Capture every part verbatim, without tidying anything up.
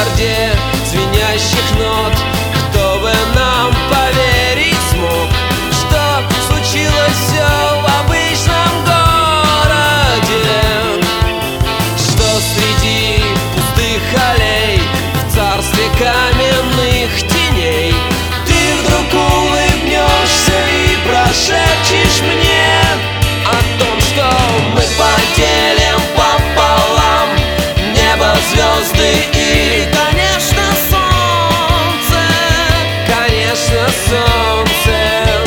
миллиарде звенящих нот, кто бы нам поверить смог, что случилось все в обычном городе, что среди пустых аллей в царстве каменных теней ты вдруг улыбнешься и прошепчешь мне о том, что мы поделим пополам небо, звезды и, конечно, солнце, конечно, солнце.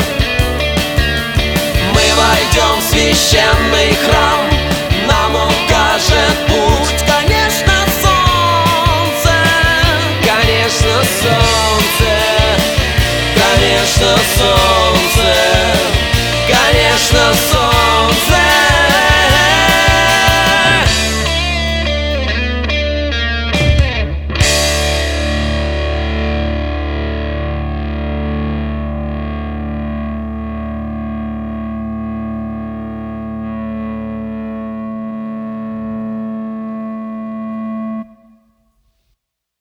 Мы войдем в священный храм, нам укажет путь, конечно, солнце, конечно, солнце, конечно, солнце.